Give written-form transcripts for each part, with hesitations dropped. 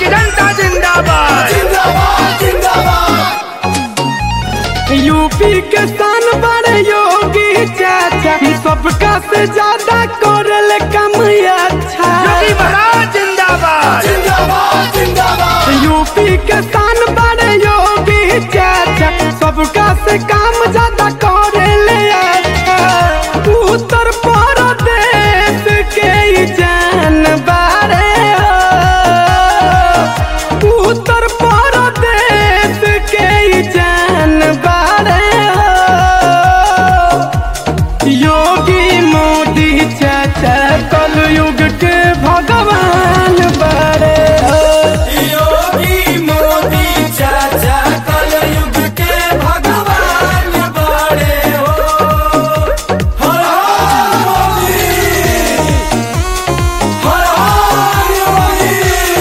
जनता जिंदाबाद जिंदाबाद जिंदाबाद। यूपी के शान बड़े योगी चाचा, सबका से ज्यादा करल काम अच्छा। योगी महाराज जिंदाबाद जिंदाबाद जिंदाबाद। यूपी के शान बड़े योगी चाचा, सबका से काम ज्यादा करल अच्छा। उत्तर प्रदेश के ही जान बारे हो, उत्तर प्रदेश के ही जान बारे हो। योगी मोदी चाचा कलयुग के भगवान बड़े हो। योगी मोदी चाचा कलयुग के भगवान बड़े हो। हर हर मोदी, हर हर योगी।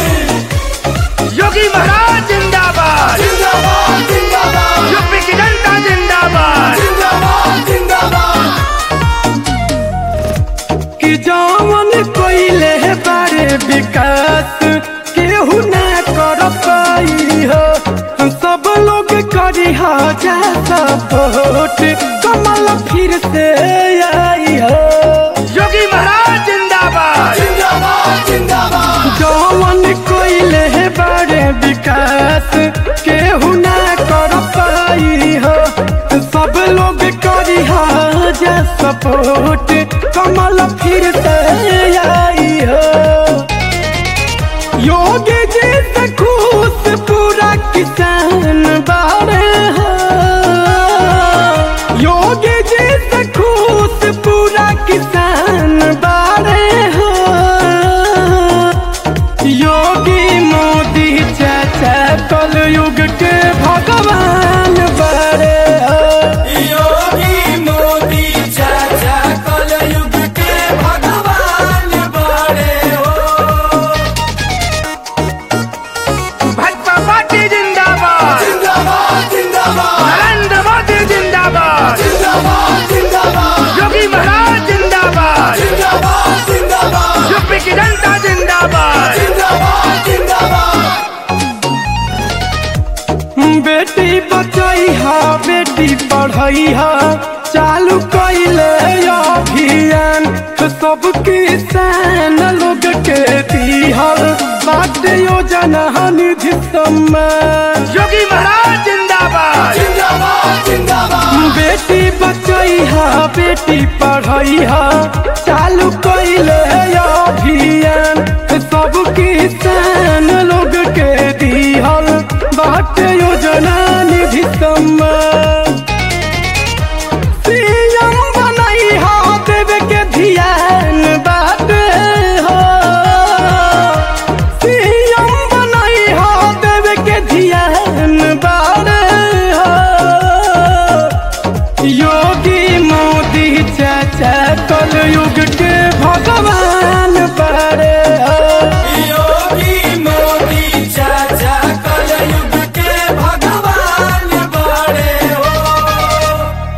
योगी महाराज जिंदाबाद जिंदाबाद जिंदाबाद। यूपी की जनता जिंदाबाद जिंदाबाद जिंदाबाद। कि जवन कोइले बारे विकास केहू ना कर पाई हो। सब लोग करी हो जा सपोर्ट, कमल फिर से आई हो। योगी महाराज जिंदाबाद जिंदाबाद जिंदाबाद। जवन कोइले बारे विकास केहू ना कर पाई हो। सब लोग करी हो जा सपोर्ट, कमल फिर से आई हो। योगी जी से खुश पूरा किसान बारे हो। योगी जी से खुश पूरा किसान बारे हो। योगी मोदी चाचा कलयुग के भगवान बड़े हो। योगी मोदी चाचा कलयुग के भगवान बड़े हो। भाजपा पार्टी जिंदाबाद जिंदाबाद जिंदाबाद। नरेंद्र मोदी जिंदाबाद जिंदाबाद जिंदाबाद। योगी महाराज जिंदाबाद जिंदाबाद जिंदाबाद। यूपी की जनता जिंदाबाद जिंदाबाद जिंदाबाद। बेटी बचाई हा बेटी पढ़ाई हा, चालू कैले अभियान। सब किसान लोग के दिहल बाटे योजना निधि सम्मान। योगी महाराज जिंदाबाद जिंदाबाद जिंदाबाद। बेटी बचाई हा बेटी पढ़ाई हा, चालू कैले अभियान। सब किसान लोग के दिहल बाटे योजना निधि सम्मान। सीएम बनाई हा देवे के ध्यान बाटे हो। सीएम बनाई हा देवे के ध्यान बाटे हो। योगी मोदी चाचा कलयुग के